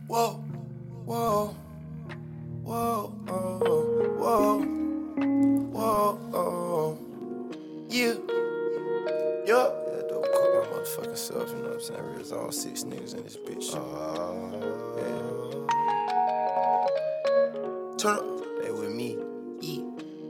Whoa, whoa, whoa, whoa, whoa, yeah. Yeah, dope call my motherfucking self, you know what I'm saying? There's all 6 niggas in this bitch. Yeah. Turn up, they with me. Yeah.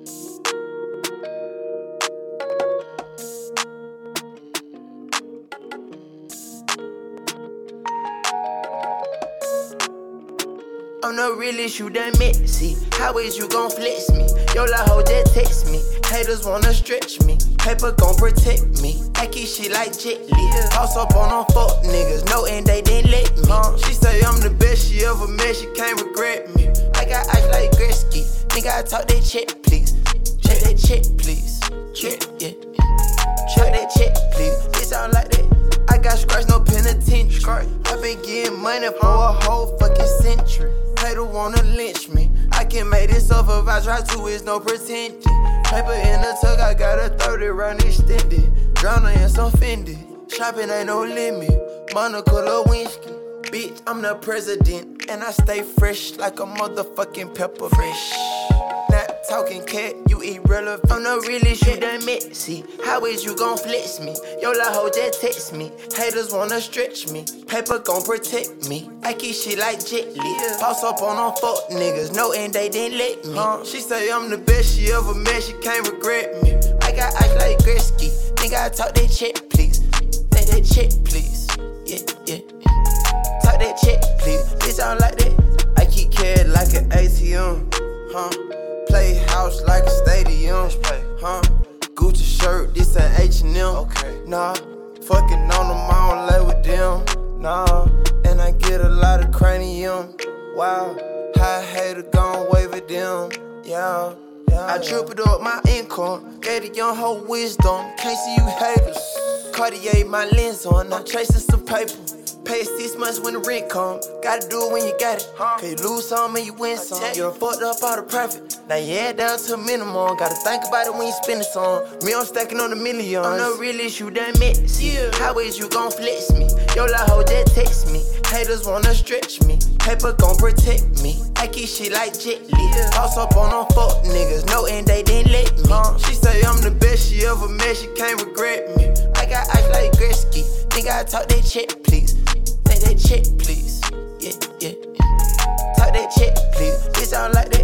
I'm the realest, you done met. See, how is you gon' flex me? Yo, la hoe just text me. Haters wanna stretch me. Paper gon' protect me. I keep shit like Jet Li. Toss up on them fuck niggas. No, and they didn't let me. She say I'm the best she ever met. She can't regret me. I got ice like Gretzky. Nigga, I talk that check, please. Check that check, please. Check, yeah. Check that check, please. It sound like that. I got scratch, no penitentiary. I been getting money for a whole fucking century. Hater wanna lynch me. I can make this up if I try to, it's no pretending. Paper in the tug, I got a 30 round extended. Drowning in some Fendi. Shopping ain't no limit. Monica Lewinsky. Bitch, I'm the president. And I stay fresh like a motherfucking pepper fish. Not talking cat, you irrelevant. I'm the realest, you done met. See, how is you gon' flex me? Yo, la hoe just text me. Haters wanna stretch me. Paper gon' protect me. I keep shit like Jet Li. Toss up on them fuck niggas. No, and they didn't let me. She say I'm the best she ever met. She can't regret me. I got ice like Gretzky. Nigga, I talk that check, please. Take that check, please. Yeah, yeah. Talk that check, please. It sound like that. I keep cash like an ATM. Playhouse like a stadium. Gucci shirt, this ain't H&M. Okay. Nah, fucking on them, I don't lay with them. Nah, and I get a lot of cranium. Wow, high hater gon' wave at them. Yeah. I tripled up my income, gave the young hoe wisdom. Can't see you haters. Cartier my lens on, I'm chasing some paper. Pay 6 months when the rent come. Gotta do it when you got it. Cause you lose some and you win some. You done fucked up all the profit. Now you head down to a minimum. Gotta think about it when you spend it some. Me, I'm stacking on the millions. I'm the realest, you done met. See, how is you gon' flex me? Yo, la hoe just text me. Haters wanna stretch me. Paper gon' protect me. I keep shit like Jet Li. Toss up on them fuck niggas. No, and they didn't let me. She say I'm the best she ever met. She can't regret me. I got ice like Gretzky. Nigga, I talk that check, please. Take that check, please. Yeah, yeah. Talk that check, please. It sound like that.